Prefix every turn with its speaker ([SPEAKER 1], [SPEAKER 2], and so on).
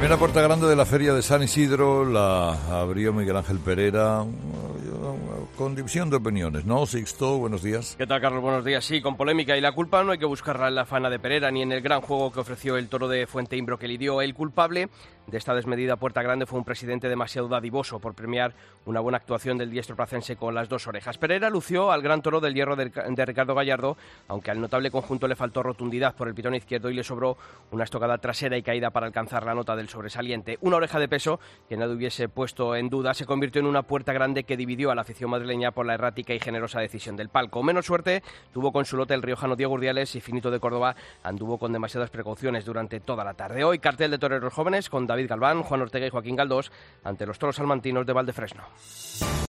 [SPEAKER 1] Primera puerta grande de la Feria de San Isidro la abrió Miguel Ángel Pereira, con división de opiniones, ¿no? Sixto, buenos días.
[SPEAKER 2] ¿Qué tal, Carlos? Buenos días. Sí, con polémica, y la culpa no hay que buscarla en la faena de Pereira ni en el gran juego que ofreció el toro de Fuenteimbro que lidió. El culpable de esta desmedida puerta grande fue un presidente demasiado dadivoso por premiar una buena actuación del diestro placense con las dos orejas. Pereira lució al gran toro del hierro de Ricardo Gallardo, aunque al notable conjunto le faltó rotundidad por el pitón izquierdo y le sobró una estocada trasera y caída para alcanzar la nota del sobresaliente. Una oreja de peso que nadie hubiese puesto en duda se convirtió en una puerta grande que dividió a la afición madrileña por la errática y generosa decisión del palco. Menos suerte tuvo con su lote el riojano Diego Urdiales y Finito de Córdoba anduvo con demasiadas precauciones durante toda la tarde. Hoy cartel de toreros jóvenes con David Galván, Juan Ortega y Joaquín Galdós ante los toros salmantinos de Valdefresno.